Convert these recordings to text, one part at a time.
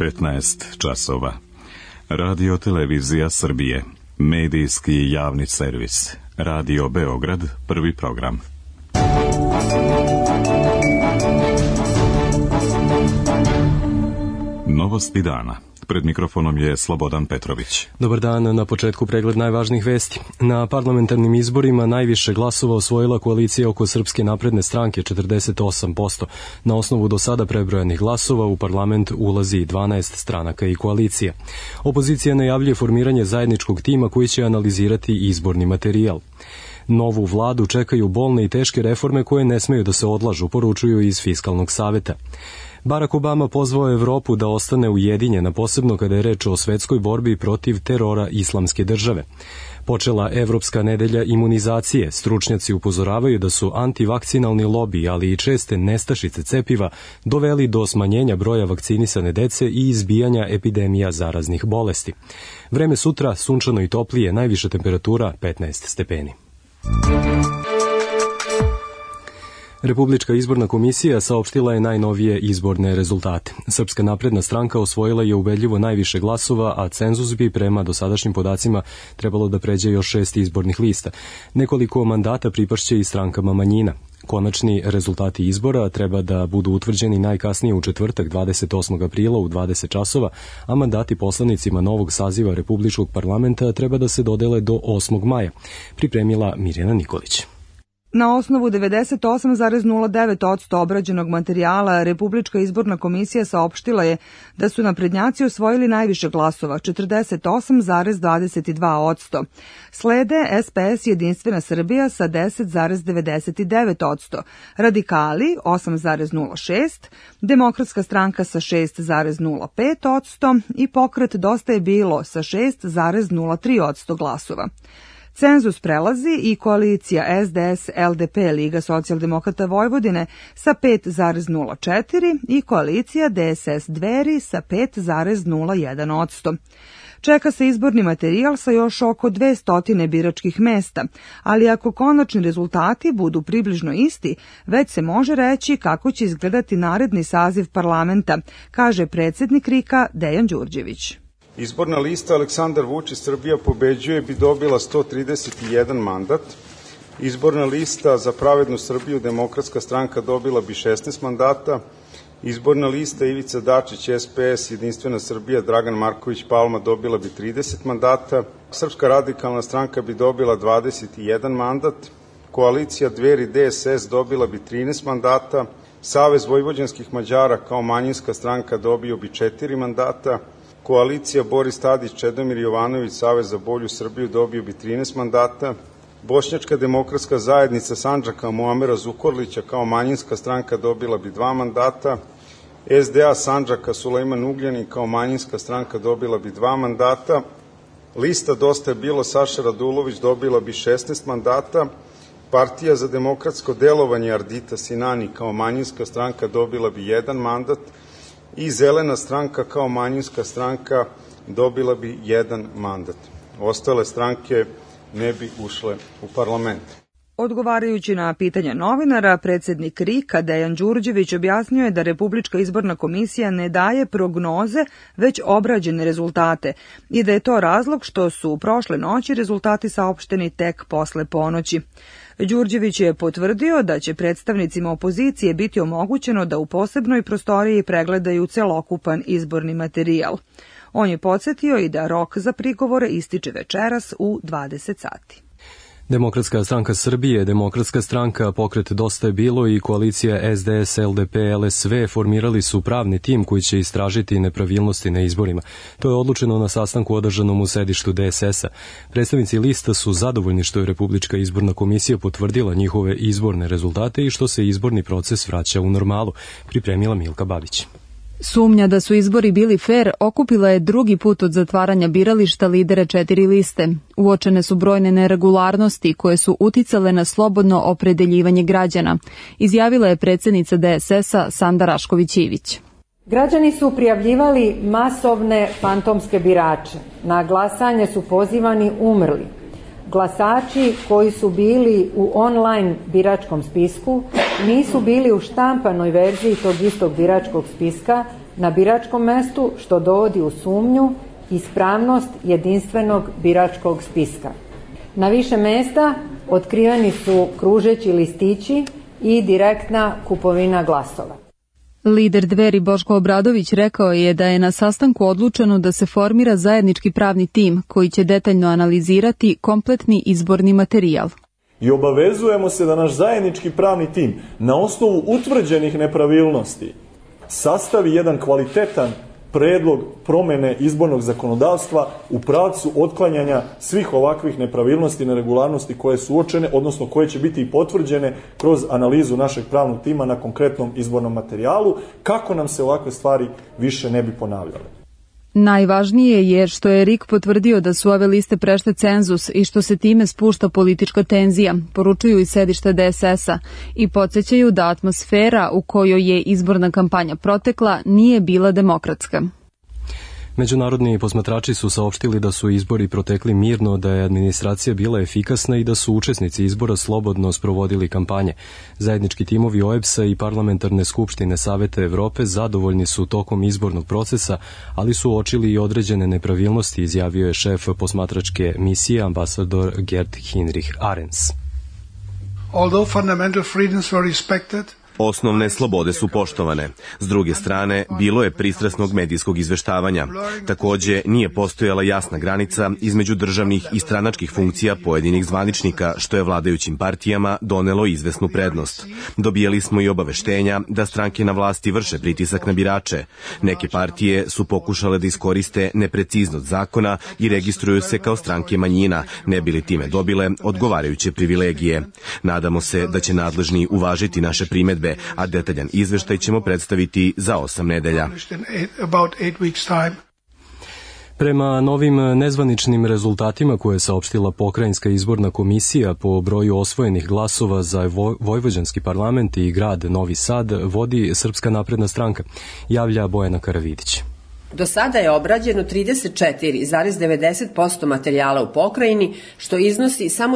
15 časova. Radio Televizija Srbije. Medijski javni servis. Radio Beograd, prvi program. Novosti dana. Pred mikrofonom je Slobodan Petrović. Dobar dan, na početku pregled najvažnijih vesti. Na parlamentarnim izborima najviše glasova osvojila koalicija oko Srpske napredne stranke 48%. Na osnovu do sada prebrojanih glasova u parlament ulazi 12 stranaka i koalicija. Opozicija najavljuje formiranje zajedničkog tima koji će analizirati izborni materijal. Novu vladu čekaju bolne i teške reforme koje ne smeju da se odlažu, poručuju iz Fiskalnog saveta. Barack Obama pozvao Evropu da ostane ujedinjena, posebno kada je reč o svetskoj borbi protiv terora Islamske države. Počela Evropska nedelja imunizacije. Stručnjaci upozoravaju da su antivakcinalni lobi, ali i česte nestašice cepiva doveli do smanjenja broja vakcinisane dece i izbijanja epidemija zaraznih bolesti. Vreme sutra sunčano i toplije, najviša temperatura 15 stepeni. Republička izborna komisija saopštila je najnovije izborne rezultate. Srpska napredna stranka osvojila je ubedljivo najviše glasova, a cenzus bi prema dosadašnjim podacima trebalo da pređe još 6 izbornih lista. Nekoliko mandata pripašće i strankama manjina. Konačni rezultati izbora treba da budu utvrđeni najkasnije u četvrtak 28. aprila u 20 časova, a mandati poslanicima novog saziva Republičkog parlamenta treba da se dodele do 8. maja. Pripremila Mirjana Nikolić. Na osnovu 98,09% obrađenog materijala, Republička izborna komisija saopštila je da su naprednjaci osvojili najviše glasova, 48,22%. Slede SPS Jedinstvena Srbija sa 10,99%, Radikali 8,06%, Demokratska stranka sa 6,05% i Pokret Dosta je bilo sa 6,03% glasova. Cenzus prelazi i koalicija SDS-LDP Liga socijaldemokrata Vojvodine sa 5,04% i koalicija DSS Dveri sa 5,01%. Čeka se izborni materijal sa još oko 200 biračkih mesta, ali ako konačni rezultati budu približno isti, već se može reći kako će izgledati naredni saziv parlamenta, kaže predsjednik RIK-a Dejan Đurđević. Izborna lista Aleksandar Vučić Srbija pobeđuje bi dobila 131 mandat. Izborna lista Za pravednu Srbiju Demokratska stranka dobila bi 16 mandata. Izborna lista Ivica Dačić SPS Jedinstvena Srbija Dragan Marković Palma dobila bi 30 mandata. Srpska radikalna stranka bi dobila 21 mandat. Koalicija Dveri DSS dobila bi 13 mandata. Savez vojvođanskih Mađara kao manjinska stranka dobio bi 4 mandata. Koalicija Boris Tadić, Čedomir Jovanović, Savez za bolju Srbiju dobio bi 13 mandata. Bošnjačka demokratska zajednica Sandžaka Muamera Zukorlića kao manjinska stranka dobila bi 2 mandata. SDA Sandžaka Sulejman Ugljanin kao manjinska stranka dobila bi 2 mandata. Lista Dosta je bilo Saša Radulović dobila bi 16 mandata. Partija za demokratsko delovanje Ardita Sinani kao manjinska stranka dobila bi 1 mandat. I Zelena stranka kao manjinska stranka dobila bi 1 mandat. Ostale stranke ne bi ušle u parlament. Odgovarajući na pitanja novinara, predsjednik RIK-a Dejan Đurđević objasnio je da Republička izborna komisija ne daje prognoze, već obrađene rezultate i da je to razlog što su prošle noći rezultati saopšteni tek posle ponoći. Đurđević je potvrdio da će predstavnicima opozicije biti omogućeno da u posebnoj prostoriji pregledaju celokupan izborni materijal. On je podsjetio i da rok za prigovore ističe večeras u 20 sati. Demokratska stranka Srbije, Demokratska stranka, Pokret Dosta je bilo i koalicija SDS-LDP-LSV formirali su pravni tim koji će istražiti nepravilnosti na izborima. To je odlučeno na sastanku održanom u sedištu DSS-a. Predstavnici lista su zadovoljni što je Republička izborna komisija potvrdila njihove izborne rezultate i što se izborni proces vraća u normalu, pripremila Milka Babić. Sumnja da su izbori bili fer okupila je drugi put od zatvaranja birališta lidere 4 liste. Uočene su brojne neregularnosti koje su uticale na slobodno opredeljivanje građana, izjavila je predsjednica DSS-a Sanda Rašković-Ivić. Građani su prijavljivali masovne fantomske birače. Na glasanje su pozivani umrli. Glasači koji su bili u online biračkom spisku nisu bili u štampanoj verziji tog istog biračkog spiska, na biračkom mestu, što dovodi u sumnju ispravnost jedinstvenog biračkog spiska. Na više mesta otkriveni su kružeći listići i direktna kupovina glasova. Lider Dveri Boško Obradović rekao je da je na sastanku odlučeno da se formira zajednički pravni tim koji će detaljno analizirati kompletni izborni materijal. I obavezujemo se da naš zajednički pravni tim na osnovu utvrđenih nepravilnosti sastavi jedan kvalitetan predlog promene izbornog zakonodavstva u pravcu otklanjanja svih ovakvih nepravilnosti i neregularnosti koje su uočene, odnosno koje će biti i potvrđene kroz analizu našeg pravnog tima na konkretnom izbornom materijalu, kako nam se ovakve stvari više ne bi ponavljale. Najvažnije je što je RIK potvrdio da su ove liste prešle cenzus i što se time spušta politička tenzija, poručuju iz sedišta DSS-a i podsjećaju da atmosfera u kojoj je izborna kampanja protekla nije bila demokratska. Međunarodni posmatrači su saopštili da su izbori protekli mirno, da je administracija bila efikasna i da su učesnici izbora slobodno sprovodili kampanje. Zajednički timovi OEBS-a i Parlamentarne skupštine Saveta Evrope zadovoljni su tokom izbornog procesa, ali su uočili i određene nepravilnosti, izjavio je šef posmatračke misije ambasador Gerd Hinrich Arens. Although fundamental freedoms were respected, osnovne slobode su poštovane. S druge strane, bilo je pristrasnog medijskog izveštavanja. Takođe, nije postojala jasna granica između državnih i stranačkih funkcija pojedinih zvaničnika, što je vladajućim partijama donelo izvesnu prednost. Dobijali smo i obaveštenja da stranke na vlasti vrše pritisak na birače. Neke partije su pokušale da iskoriste nepreciznost zakona i registruju se kao stranke manjina, ne bili time dobile odgovarajuće privilegije. Nadamo se da će nadležni uvažiti naše primedbe, a detaljan izveštaj ćemo predstaviti za 8 nedelja. Prema novim nezvaničnim rezultatima koje je saopštila Pokrajinska izborna komisija, po broju osvojenih glasova za Vojvođanski parlament i grad Novi Sad vodi Srpska napredna stranka, javlja Bojana Karavidić. Do sada je obrađeno 34,90% materijala u pokrajini, što iznosi samo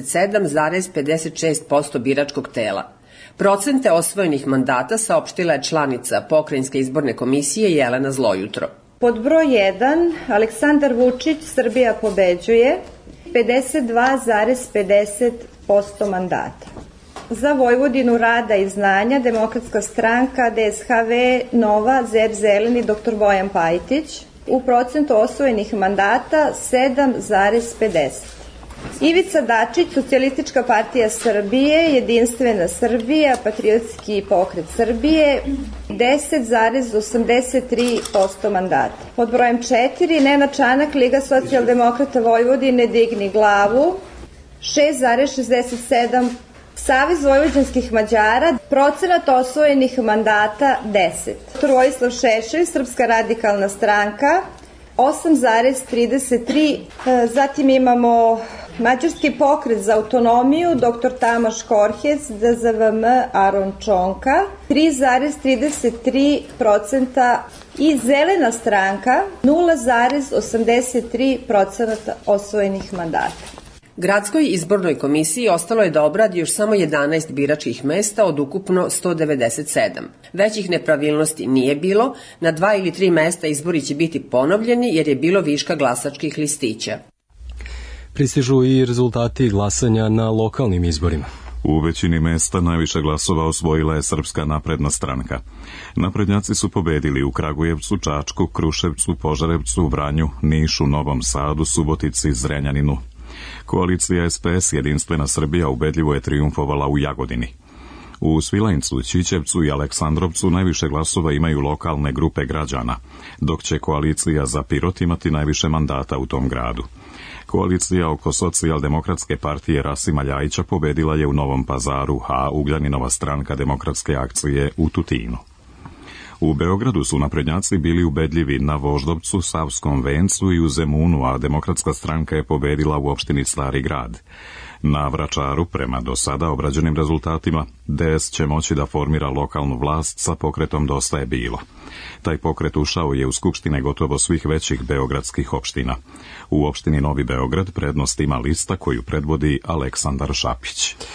27,56% biračkog tela. Procente osvojenih mandata saopštila je članica Pokrajinske izborne komisije Jelena Zlojutro. Pod broj 1, Aleksandar Vučić, Srbija pobeđuje, 52,50% mandata. Za Vojvodinu rada i znanja, Demokratska stranka, DSHV, Nova, ZER Zeleni, dr. Bojan Pajtić, u procentu osvojenih mandata 7,50%. Ivica Dačić, Socijalistička partija Srbije, Jedinstvena Srbija, Patriotski pokret Srbije, 10,83% mandata. Pod brojem 4, Nenad Čanak, Liga socijaldemokrata Vojvodine, Digni glavu, 6,67%. Savez vojvođanskih Mađara, procenat osvojenih mandata 10. Vojislav Šešelj, Srpska radikalna stranka, 8,33%. Zatim imamo Mađarski pokret za autonomiju, dr. Tamaš Korhec, DZVM Aron Čonka, 3,33% i Zelena stranka, 0,83% osvojenih mandata. Gradskoj izbornoj komisiji ostalo je da obradi još samo 11 biračkih mesta od ukupno 197. Većih nepravilnosti nije bilo, na 2 ili 3 mesta izbori će biti ponovljeni jer je bilo viška glasačkih listića. Pristižu i rezultati glasanja na lokalnim izborima. U većini mesta najviše glasova osvojila je Srpska napredna stranka. Naprednjaci su pobedili u Kragujevcu, Čačku, Kruševcu, Požarevcu, Vranju, Nišu, Novom Sadu, Subotici, Zrenjaninu. Koalicija SPS Jedinstvena Srbija ubedljivo je trijumfovala u Jagodini. U Svilajncu, Ćićevcu i Aleksandrovcu najviše glasova imaju lokalne grupe građana, dok će koalicija za Pirot imati najviše mandata u tom gradu. Koalicija oko Socijaldemokratske partije Rasima Ljajića pobedila je u Novom Pazaru, a Ugljaninova stranka Demokratske akcije u Tutinu. U Beogradu su naprednjaci bili ubedljivi na Voždovcu, Savskom Vencu i u Zemunu, a Demokratska stranka je pobedila u opštini Stari grad. Na Vračaru, prema do sada obrađenim rezultatima, DS će moći da formira lokalnu vlast sa pokretom Dosta je bilo. Taj pokret ušao je u skupštine gotovo svih većih beogradskih opština. U opštini Novi Beograd prednost ima lista koju predvodi Aleksandar Šapić.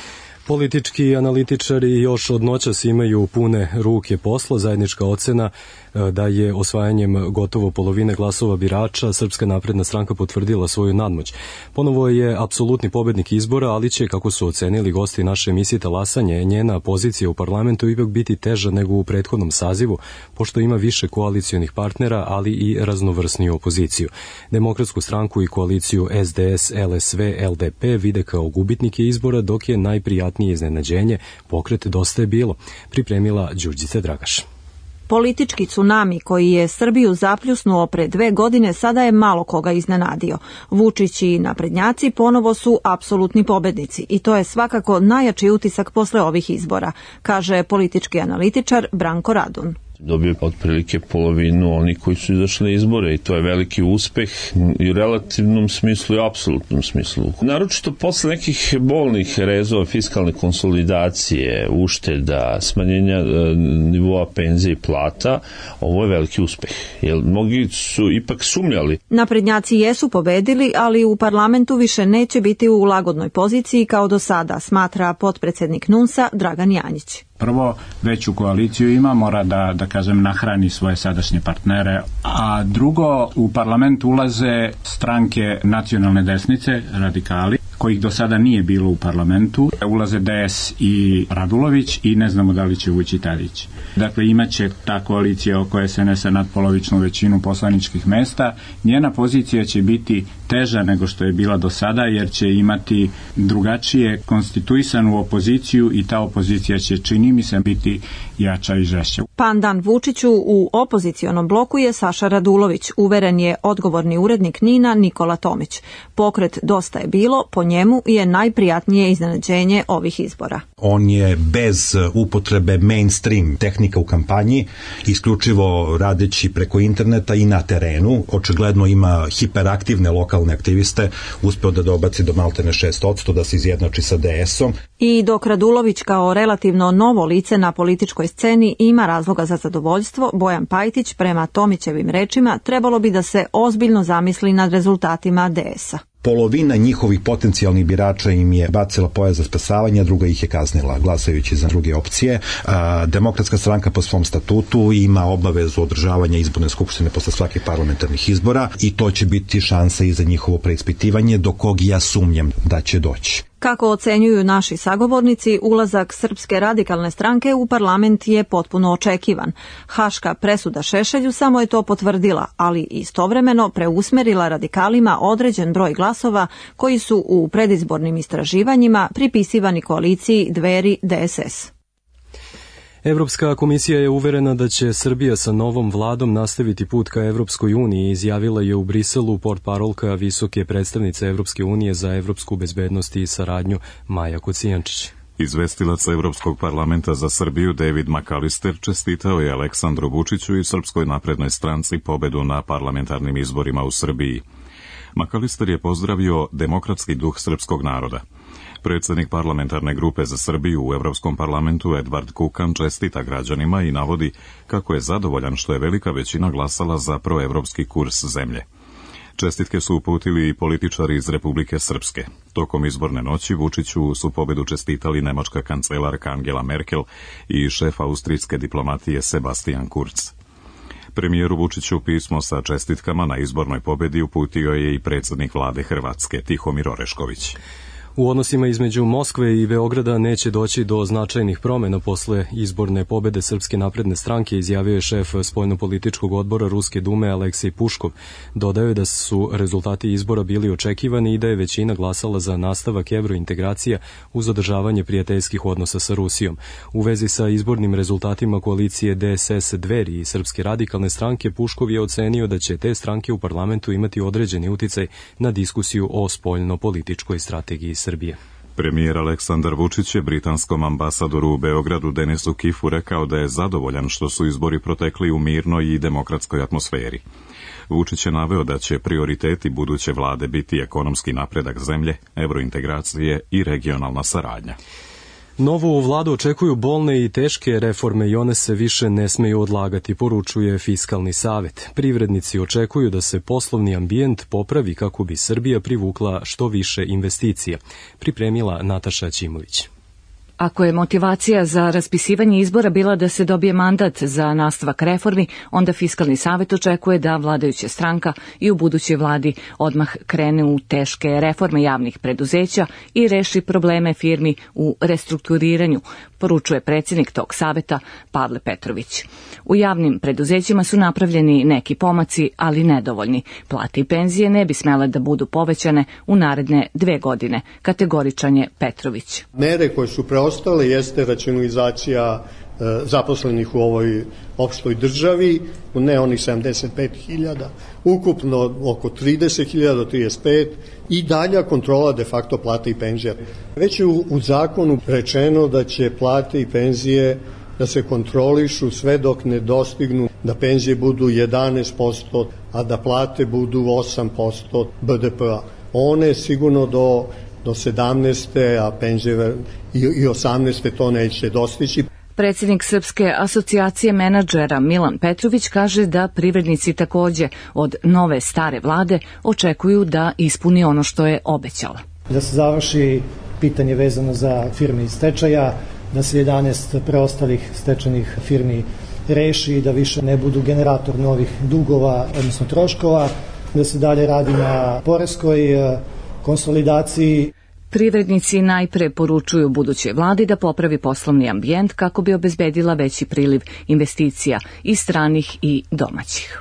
Politički analitičari još od noćas imaju pune ruke posla. Zajednička ocena da je osvajanjem gotovo polovine glasova birača Srpska napredna stranka potvrdila svoju nadmoć. Ponovo je apsolutni pobednik izbora, ali će, kako su ocenili gosti naše emisije Talasanje, njena pozicija u parlamentu ipak biti teža nego u prethodnom sazivu, pošto ima više koalicionih partnera, ali i raznovrsniju opoziciju. Demokratsku stranku i koaliciju SDS, LSV, LDP vide kao gubitnike izbora, dok je najprijatnije iznenađenje pokret Dosta je bilo, pripremila Đurđica Dragaš. Politički tsunami koji je Srbiju zapljusnuo pre 2 godine sada je malo koga iznenadio. Vučić i naprednjaci ponovo su apsolutni pobednici i to je svakako najjači utisak posle ovih izbora, kaže politički analitičar Branko Radun. Dobio otprilike polovinu oni koji su izašli na izbore i to je veliki uspeh i u relativnom smislu i apsolutnom smislu. Naročito posle nekih bolnih rezova fiskalne konsolidacije, ušteda, smanjenja nivoa penzije i plata, ovo je veliki uspeh. Jer mnogi su ipak sumnjali. Naprednjaci jesu pobedili, ali u parlamentu više neće biti u lagodnoj poziciji kao do sada, smatra potpredsednik NUNS-a Dragan Janjić. Prvo, veću koaliciju ima, mora da kažem, nahrani svoje sadašnje partnere, a drugo, u parlament ulaze stranke nacionalne desnice, radikali, kojih do sada nije bilo u parlamentu. Ulaze DS i Radulović i ne znamo da li će ući Tadić. Dakle, imaće ta koalicija oko SNS-a nadpolovičnu većinu poslaničkih mesta. Njena pozicija će biti teža nego što je bila do sada, jer će imati drugačije konstituisanu opoziciju i ta opozicija će, čini mi se, biti jača i žešća. Pandan Vučiću u opozicionom bloku je Saša Radulović, uveren je odgovorni urednik NIN-a Nikola Tomić. Pokret Dosta je bilo, po njemu je najprijatnije iznenađenje ovih izbora. On je bez upotrebe mainstream tehnika u kampanji, isključivo radeći preko interneta i na terenu. Očigledno ima hiperaktivne lokalne aktiviste, uspeo da dobaci do maltene 6%, da se izjednači sa DS-om. I dok Radulović kao relativno novo lice na političkoj sceni ima razloga za zadovoljstvo, Bojan Pajtić, prema Tomićevim rečima, trebalo bi da se ozbiljno zamisli nad rezultatima DS-a. Polovina njihovih potencijalnih birača im je bacila pojas za spasavanje, druga ih je kaznila glasajući za druge opcije. Demokratska stranka po svom statutu ima obavezu održavanja izborne skupštine posle svakih parlamentarnih izbora i to će biti šansa i za njihovo preispitivanje, do kog ja sumnjam da će doći. Kako ocenjuju naši sagovornici, ulazak Srpske radikalne stranke u parlament je potpuno očekivan. Haška presuda Šešelju samo je to potvrdila, ali istovremeno preusmerila radikalima određen broj glasova koji su u predizbornim istraživanjima pripisivani koaliciji Dveri-DSS. Evropska komisija je uverena da će Srbija sa novom vladom nastaviti put ka Evropskoj uniji, izjavila je u Briselu portparolka visoke predstavnice Evropske unije za evropsku bezbednost i saradnju Maja Kocijančić. Izvestilac Evropskog parlamenta za Srbiju David McAllister čestitao je Aleksandru Vučiću i Srpskoj naprednoj stranci pobedu na parlamentarnim izborima u Srbiji. McAllister je pozdravio demokratski duh srpskog naroda. Predsjednik parlamentarne grupe za Srbiju u Evropskom parlamentu Edvard Kukan čestita građanima i navodi kako je zadovoljan što je velika većina glasala za proevropski kurs zemlje. Čestitke su uputili i političari iz Republike Srpske. Tokom izborne noći Vučiću su pobedu čestitali nemačka kancelarka Angela Merkel i šef austrijske diplomatije Sebastian Kurz. Premijeru Vučiću pismo sa čestitkama na izbornoj pobedi uputio je i predsjednik vlade Hrvatske Tihomir Orešković. U odnosima između Moskve i Beograda neće doći do značajnih promjena posle izborne pobede Srpske napredne stranke, izjavio je šef spoljnopolitičkog odbora Ruske dume Aleksej Puškov. Dodao je da su rezultati izbora bili očekivani i da je većina glasala za nastavak evrointegracija uz održavanje prijateljskih odnosa sa Rusijom. U vezi sa izbornim rezultatima koalicije DSS Dveri i Srpske radikalne stranke, Puškov je ocenio da će te stranke u parlamentu imati određeni uticaj na diskusiju o spoljnopolitičkoj strategiji Srbije. Premijer Aleksandar Vučić je britanskom ambasadoru u Beogradu Denisu Kifu rekao da je zadovoljan što su izbori protekli u mirnoj i demokratskoj atmosferi. Vučić je naveo da će prioriteti buduće vlade biti ekonomski napredak zemlje, evrointegracije i regionalna saradnja. Novu vladu očekuju bolne i teške reforme i one se više ne smeju odlagati, poručuje Fiskalni savet. Privrednici očekuju da se poslovni ambijent popravi kako bi Srbija privukla što više investicija, pripremila Nataša Ćimović. Ako je motivacija za raspisivanje izbora bila da se dobije mandat za nastavak reformi, onda Fiskalni savet očekuje da vladajuća stranka i u budućoj vladi odmah krene u teške reforme javnih preduzeća i reši probleme firmi u restrukturiranju, poručuje predsjednik tog saveta Pavle Petrović. U javnim preduzećima su napravljeni neki pomaci, ali nedovoljni. Plate i penzije ne bi smele da budu povećane u naredne 2 godine, kategoričan je Petrović. Mere koje su preostale jeste racionalizacija zaposlenih u ovoj opštoj državi, ne onih 75.000, ukupno oko 30.000 do 35.000 i dalja kontrola de facto plate i penzija. Već je u zakonu rečeno da će plate i penzije da se kontrolišu sve dok ne dostignu da penzije budu 11%, a da plate budu 8% BDP-a. One sigurno do 17. a penzije i 18. to neće dostići. Predsjednik Srpske asocijacije menadžera Milan Petrović kaže da privrednici takođe od nove stare vlade očekuju da ispuni ono što je obećala. Da se završi pitanje vezano za firme iz stečaja, da se 11 preostalih stečajnih firmi reši, da više ne budu generator novih dugova, odnosno troškova, da se dalje radi na poreskoj konsolidaciji. Privrednici najpre poručuju budućoj vladi da popravi poslovni ambijent kako bi obezbedila veći priliv investicija i stranih i domaćih.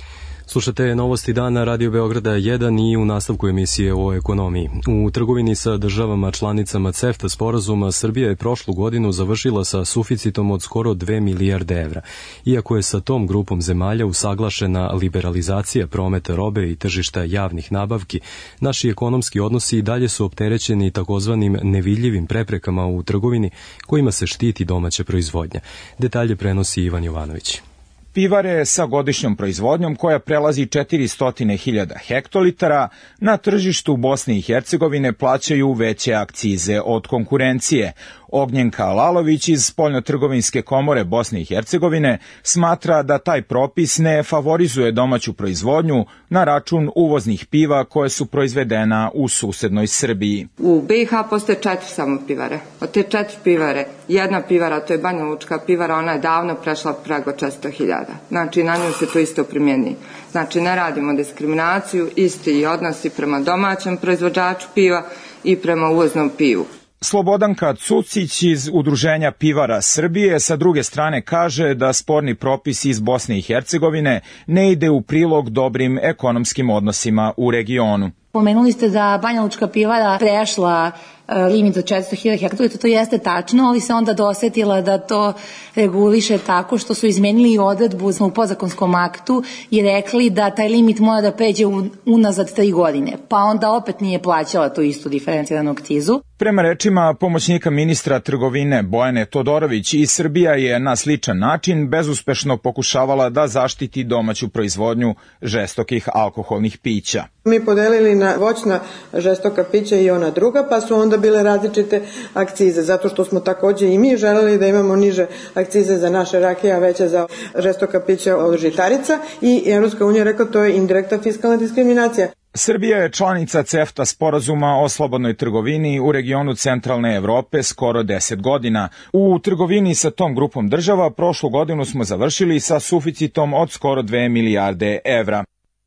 Slušate novosti dana Radio Beograda 1 i u nastavku emisije o ekonomiji. U trgovini sa državama članicama CEFTA sporazuma Srbija je prošlu godinu završila sa suficitom od skoro 2 milijarde evra. Iako je sa tom grupom zemalja usaglašena liberalizacija prometa robe i tržišta javnih nabavki, naši ekonomski odnosi i dalje su opterećeni takozvanim nevidljivim preprekama u trgovini kojima se štiti domaća proizvodnja. Detalje prenosi Ivan Jovanović. Pivare sa godišnjom proizvodnjom koja prelazi 400.000 hektolitara na tržištu Bosne i Hercegovine plaćaju veće akcize od konkurencije. Ognjenka Lalović iz Spoljnotrgovinske komore Bosne i Hercegovine smatra da taj propis ne favorizuje domaću proizvodnju na račun uvoznih piva koje su proizvedena u susednoj Srbiji. U BiH postoje 4 samo pivare. Od te 4 pivare, jedna pivara, to je Banja Lučka pivara, ona je davno prešla preko 400.000. Znači, na nju se to isto primjeni. Znači, ne radimo diskriminaciju, isti odnosi prema domaćem proizvođaču piva i prema uvoznom pivu. Slobodanka Cucić iz Udruženja pivara Srbije sa druge strane kaže da sporni propis iz Bosne i Hercegovine ne ide u prilog dobrim ekonomskim odnosima u regionu. Pomenuli ste da Banja Lučka pivara prešla limit od 400.000 hektolitara, to jeste tačno, ali se onda dosetila da to reguliše tako što su izmenili odredbu u podzakonskom aktu i rekli da taj limit mora da pređe unazad 3 godine, pa onda opet nije plaćala tu istu diferenciranu akcizu. Prema rečima pomoćnika ministra trgovine Bojane Todorović, i Srbija je na sličan način bezuspešno pokušavala da zaštiti domaću proizvodnju žestokih alkoholnih pića. Mi podelili na voćna žestoka pića i ona druga, pa su onda bile različite akcize, zato što smo takođe i mi želeli da imamo niže akcize za naše rakije, a veće za žestoka pića od žitarica, i Evropska unija rekla to je indirektna fiskalna diskriminacija. Srbija je članica CEFTA sporazuma o slobodnoj trgovini u regionu centralne Evrope skoro 10 godina. U trgovini sa tom grupom država prošlu godinu smo završili sa suficitom od skoro 2 milijarde evra.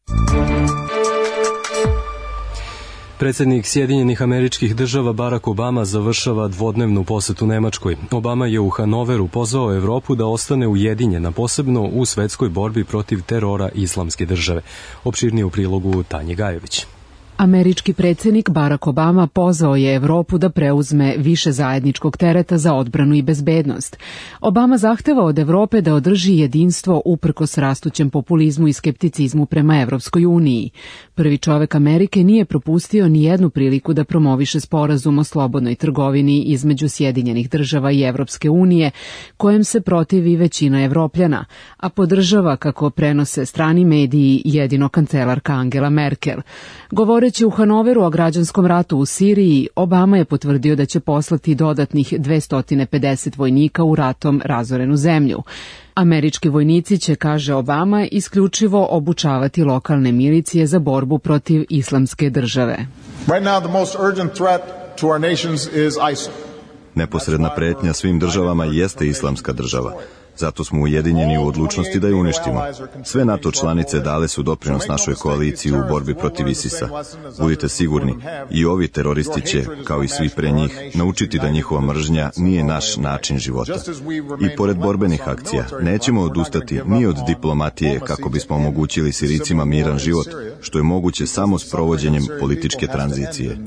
Predsjednik Sjedinjenih Američkih Država Barack Obama završava dvodnevnu posetu Nemačkoj. Obama je u Hanoveru pozvao Evropu da ostane ujedinjena, posebno u svetskoj borbi protiv terora Islamske države. Opširnije u prilogu Tanje Gajević. Američki predsjednik Barack Obama pozvao je Evropu da preuzme više zajedničkog tereta za odbranu i bezbednost. Obama zahteva od Evrope da održi jedinstvo uprkos rastućem populizmu i skepticizmu prema Evropskoj uniji. Prvi čovek Amerike nije propustio ni jednu priliku da promoviše sporazum o slobodnoj trgovini između Sjedinjenih država i Evropske unije, kojem se protivi većina Evropljana, a podržava, kako prenose strani mediji, jedino kancelarka Angela Merkel. Govoreći u Hanoveru o građanskom ratu u Siriji, Obama je potvrdio da će poslati dodatnih 250 vojnika u ratom razorenu zemlju. Američki vojnici će, kaže Obama, isključivo obučavati lokalne milicije za borbu protiv Islamske države. Right now the most urgent threat to our nations is ISIL. Neposredna pretnja svim državama jeste islamska država. Zato smo ujedinjeni u odlučnosti da je uništimo. Sve NATO članice dale su doprinos našoj koaliciji u borbi protiv ISIS-a. Budite sigurni, i ovi teroristi će, kao i svi pre njih, naučiti da njihova mržnja nije naš način života. I pored borbenih akcija, nećemo odustati ni od diplomatije kako bismo omogućili Sirijcima miran život, što je moguće samo s provođenjem političke tranzicije.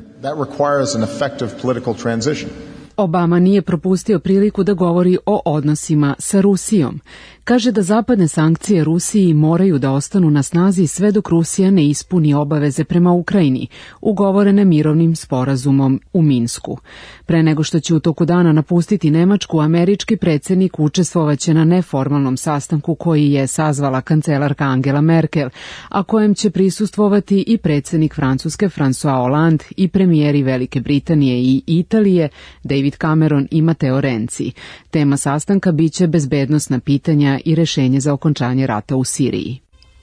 Obama nije propustio priliku da govori o odnosima sa Rusijom. Kaže da zapadne sankcije Rusiji moraju da ostanu na snazi sve dok Rusija ne ispuni obaveze prema Ukrajini, ugovorene mirovnim sporazumom u Minsku. Pre nego što će u toku dana napustiti Nemačku, američki predsjednik učestvovaće na neformalnom sastanku koji je sazvala kancelarka Angela Merkel, a kojem će prisustvovati i predsjednik Francuske François Hollande i premijeri Velike Britanije i Italije David Cameron i Matteo Renzi. Tema sastanka biće bezbednosna pitanja i rešenje za okončanje rata u Siriji.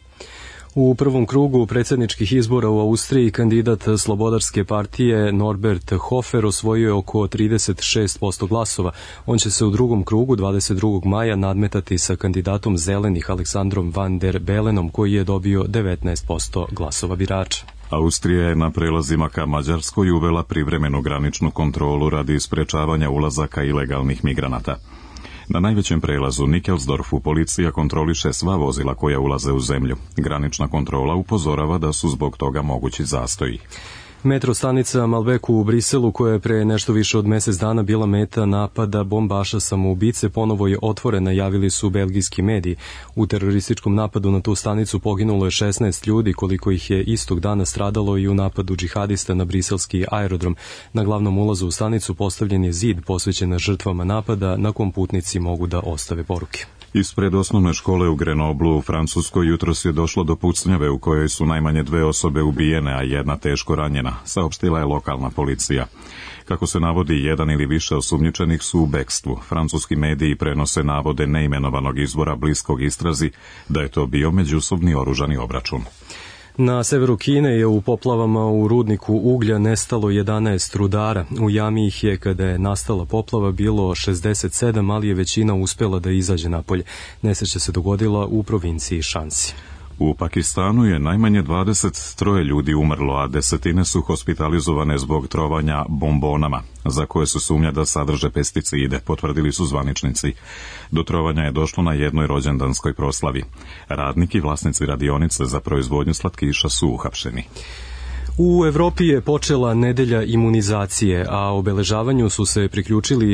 U prvom krugu predsjedničkih izbora u Austriji kandidat Slobodarske partije Norbert Hofer osvojio je oko 36% glasova. On će se u drugom krugu 22. maja nadmetati sa kandidatom Zelenih Aleksandrom Van der Belenom koji je dobio 19% glasova birača. Austrija je na prelazima ka Mađarskoj uvela privremenu graničnu kontrolu radi sprečavanja ulazaka ilegalnih migranata. Na najvećem prelazu Nikelsdorfu policija kontroliše sva vozila koja ulaze u zemlju. Granična kontrola upozorava da su zbog toga mogući zastoji. Metro stanica Malbeku u Briselu, koja je pre nešto više od mesec dana bila meta napada bombaša samoubice, ponovo je otvorena, javili su belgijski mediji. U terorističkom napadu na tu stanicu poginulo je 16 ljudi, koliko ih je istog dana stradalo i u napadu džihadista na briselski aerodrom. Na glavnom ulazu u stanicu postavljen je zid posvećen žrtvama napada, na kom putnici mogu da ostave poruke. Ispred osnovne škole u Grenoblu u Francuskoj jutros je došlo do pucnjave u kojoj su najmanje 2 osobe ubijene, a 1 teško ranjena, saopštila je lokalna policija. Kako se navodi, 1 ili više osumnjičenih su u bekstvu. Francuski mediji prenose navode neimenovanog izvora bliskog istrazi da je to bio međusobni oružani obračun. Na severu Kine je u poplavama u rudniku uglja nestalo 11 rudara. U jami ih je, kada je nastala poplava, bilo 67, ali je većina uspela da izađe napolje. Nesreća se dogodila u provinciji Šansi. U Pakistanu je najmanje 23 ljudi umrlo, a desetine su hospitalizovane zbog trovanja bombonama, za koje se sumnja da sadrže pesticide, potvrdili su zvaničnici. Do trovanja je došlo na jednoj rođendanskoj proslavi. Radnik i vlasnici radionice za proizvodnju slatkiša su uhapšeni. U Evropi je počela nedelja imunizacije, a obeležavanju su se priključili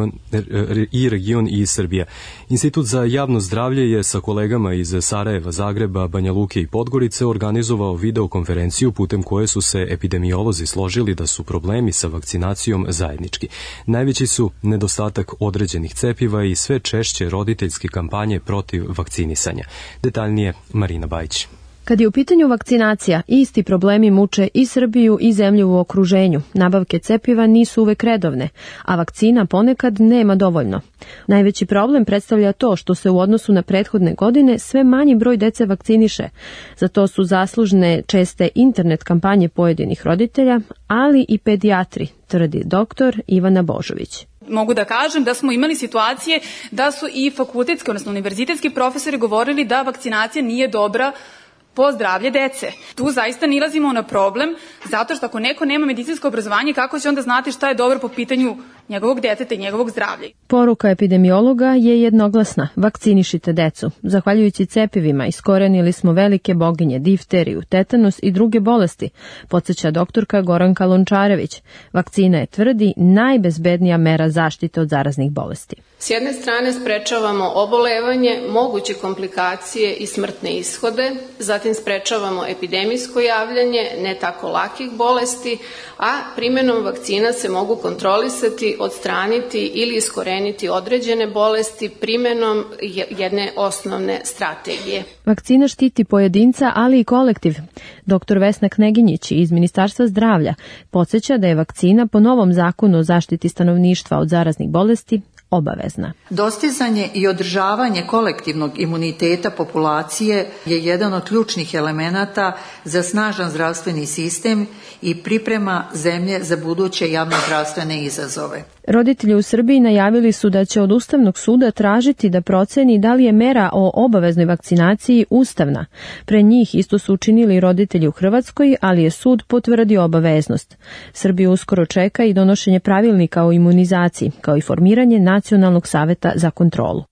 i region i Srbija. Institut za javno zdravlje je sa kolegama iz Sarajeva, Zagreba, Banja Luke i Podgorice organizovao videokonferenciju putem koje su se epidemiolozi složili da su problemi sa vakcinacijom zajednički. Najveći su nedostatak određenih cepiva i sve češće roditeljske kampanje protiv vakcinisanja. Detaljnije Marina Bajić. Kad je u pitanju vakcinacija, isti problemi muče i Srbiju i zemlju u okruženju. Nabavke cepiva nisu uvek redovne, a vakcina ponekad nema dovoljno. Najveći problem predstavlja to što se u odnosu na prethodne godine sve manji broj dece vakciniše. Za to su zaslužne česte internet kampanje pojedinih roditelja, ali i pedijatri, tvrdi doktor Ivana Božović. Mogu da kažem da smo imali situacije da su i fakultetski, odnosno univerzitetski profesori govorili da vakcinacija nije dobra po zdravlje dece. Tu zaista nilazimo na problem, zato što ako neko nema medicinsko obrazovanje, kako će onda znati šta je dobro po pitanju njegovog deteta i njegovog zdravlja? Poruka epidemiologa je jednoglasna. Vakcinišite decu. Zahvaljujući cepivima iskorenili smo velike boginje, difteriju, tetanus i druge bolesti, podsjeća doktorka Goranka Lončarević. Vakcina je, tvrdi, najbezbednija mera zaštite od zaraznih bolesti. S jedne strane sprečavamo obolevanje, moguće komplikacije i smrtne ishode, zatim sprečavamo epidemijsko javljanje ne tako lakih bolesti, a primjenom vakcina se mogu kontrolisati, odstraniti ili iskoreniti određene bolesti primjenom jedne osnovne strategije. Vakcina štiti pojedinca, ali i kolektiv. Dr. Vesna Kneginjić iz Ministarstva zdravlja podsjeća da je vakcina po novom zakonu o zaštiti stanovništva od zaraznih bolesti obavezna. Dostizanje i održavanje kolektivnog imuniteta populacije je jedan od ključnih elemenata za snažan zdravstveni sistem i priprema zemlje za buduće javnozdravstvene izazove. Roditelji u Srbiji najavili su da će od Ustavnog suda tražiti da proceni da li je mera o obaveznoj vakcinaciji ustavna. Pre njih isto su učinili roditelji u Hrvatskoj, ali je sud potvrdio obaveznost. Srbiju uskoro čeka i donošenje pravilnika o imunizaciji, kao i formiranje Nacionalnog saveta za kontrolu.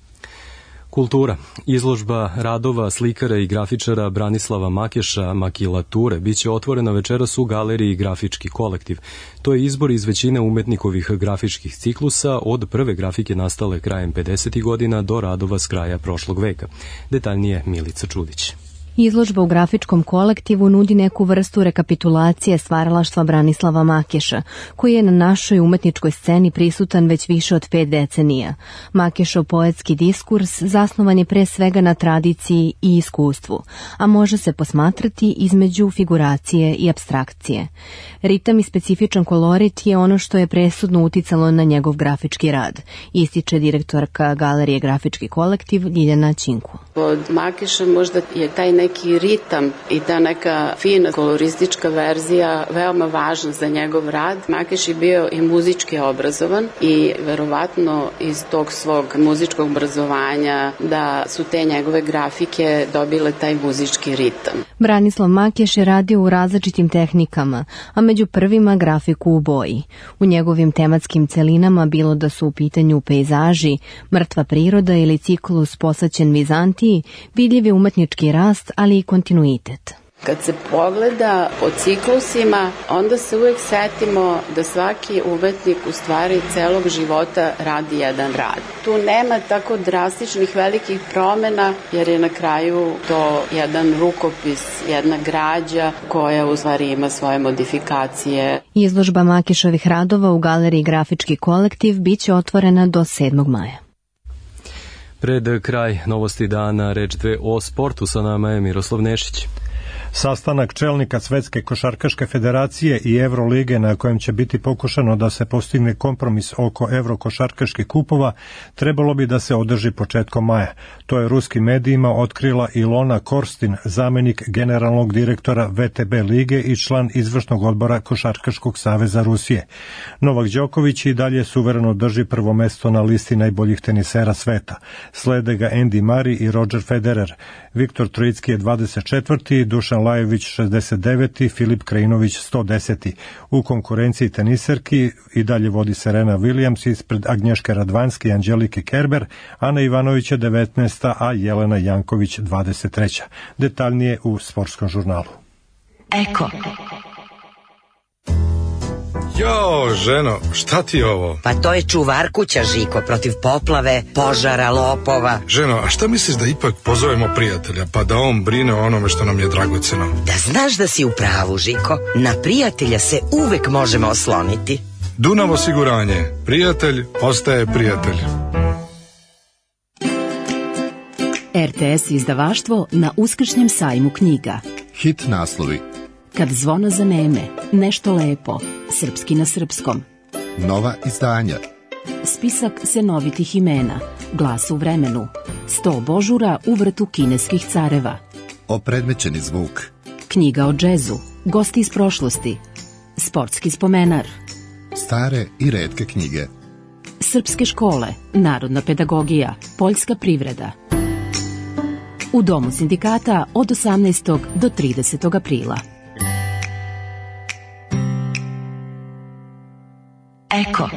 Kultura. Izložba radova slikara i grafičara Branislava Makeša Makilature biće otvorena večeras u galeriji Grafički kolektiv. To je izbor iz većine umetnikovih grafičkih ciklusa od prve grafike nastale krajem 50. godina do radova s kraja prošlog veka. Detaljnije Milica Čudić. Izložba u Grafičkom kolektivu nudi neku vrstu rekapitulacije stvaralaštva Branislava Makeša, koji je na našoj umetničkoj sceni prisutan već više od 5 decenija. Makešov poetski diskurs zasnovan je pre svega na tradiciji i iskustvu, a može se posmatrati između figuracije i apstrakcije. Ritam i specifičan kolorit je ono što je presudno uticalo na njegov grafički rad, ističe direktorka Galerije Grafički kolektiv Ljiljana Ćinku. Od Makeša možda je taj neki ritam i ta neka fina koloristička verzija veoma važna za njegov rad. Makeš je bio i muzički obrazovan i verovatno iz tog svog muzičkog obrazovanja da su te njegove grafike dobile taj muzički ritam. Branislav Makeš je radio u različitim tehnikama, a među prvima grafiku u boji. U njegovim tematskim celinama, bilo da su u pitanju pejzaži, mrtva priroda ili ciklus posvećen Vizantiji, vidljiv je umetnički rast, ali i kontinuitet. Kad se pogleda po ciklusima, onda se uvek setimo da svaki umetnik u stvari celog života radi jedan rad. Tu nema tako drastičnih velikih promena, jer je na kraju to jedan rukopis, jedna građa koja u stvari ima svoje modifikacije. Izložba Makešovih radova u Galeriji Grafički kolektiv biće otvorena do 7. maja. Pred kraj novosti dana reč dve o sportu, sa nama je Miroslav Nešić. Sastanak čelnika Svetske košarkaške federacije i Evrolige, na kojem će biti pokušano da se postigne kompromis oko evrokošarkaških kupova, trebalo bi da se održi početkom maja. To je ruskim medijima otkrila Ilona Korstin, zamenik generalnog direktora VTB lige i član izvršnog odbora Košarkaškog saveza Rusije. Novak Đoković i dalje suvereno drži prvo mesto na listi najboljih tenisera sveta. Slede ga Andy Murray i Roger Federer. Viktor Trojicki je 24. Dušan Lajović 69. Filip Krajinović 110. U konkurenciji teniserki i dalje vodi Serena Williams ispred Agnješke Radvanski i Anđelike Kerber, Ana Ivanović je 19. a Jelena Janković 23. Detaljnije u sportskom žurnalu. Eko. Jo, ženo, šta ti je ovo? Pa to je čuvar kuća, Žiko, protiv poplave, požara, lopova. Ženo, a šta misliš da ipak pozovemo prijatelja, pa da on brine o onome što nam je dragoceno? Da znaš da si u pravu, Žiko, na prijatelja se uvek možemo osloniti. Dunav osiguranje, prijatelj ostaje prijatelj. RTS izdavaštvo na Uskršnjem sajmu knjiga. Hit naslovi. Kad zvona zaneme, nešto lepo, srpski na srpskom. Nova izdanja. Spisak senovitih imena, glas u vremenu, 100 božura u vrtu kineskih careva. Opredmećeni zvuk. Knjiga o džezu, gosti iz prošlosti, sportski spomenar. Stare i retke knjige. Srpske škole, narodna pedagogija, poljska privreda. U Domu sindikata od 18. do 30. aprila. Eko.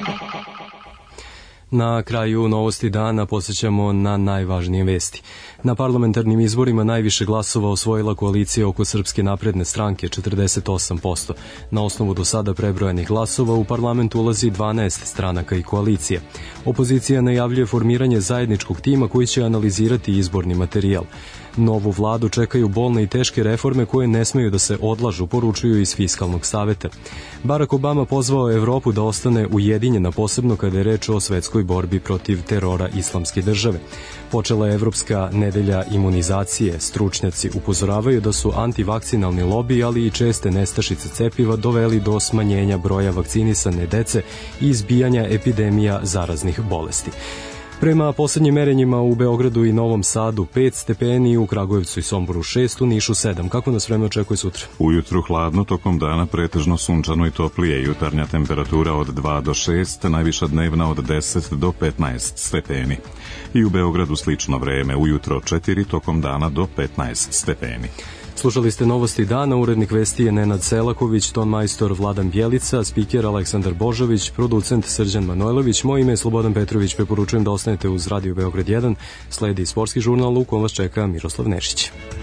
Na kraju novosti dana posjećamo na najvažnije vesti. Na parlamentarnim izborima najviše glasova osvojila koalicija oko Srpske napredne stranke, 48%. Na osnovu do sada prebrojanih glasova u parlament ulazi 12 stranaka i koalicije. Opozicija najavljuje formiranje zajedničkog tima koji će analizirati izborni materijal. Novu vladu čekaju bolne i teške reforme koje ne smeju da se odlažu, poručuju iz Fiskalnog saveta. Barack Obama pozvao Evropu da ostane ujedinjena, posebno kada je reč o svetskoj borbi protiv terora Islamske države. Počela je Evropska nedelja imunizacije. Stručnjaci upozoravaju da su antivakcinalni lobi, ali i česte nestašice cepiva doveli do smanjenja broja vakcinisane dece i izbijanja epidemija zaraznih bolesti. Prema poslednjim merenjima u Beogradu i Novom Sadu 5 stepeni, u Kragujevcu i Somboru 6, u Nišu 7. Kako nas vreme očekuje sutra? Ujutru hladno, tokom dana pretežno sunčano i toplije. Jutarnja temperatura od 2 do 6, najviša dnevna od 10 do 15 stepeni. I u Beogradu slično vreme, ujutro 4, tokom dana do 15 stepeni. Slušali ste novosti dana, urednik vesti je Nenad Selaković, ton majstor Vladan Bjelica, spiker Aleksandar Božović, producent Srđan Manojlović, moje ime je Slobodan Petrović, preporučujem da ostanete uz Radio Beograd 1, sledi sportski žurnal u kom vas čeka Miroslav Nešić.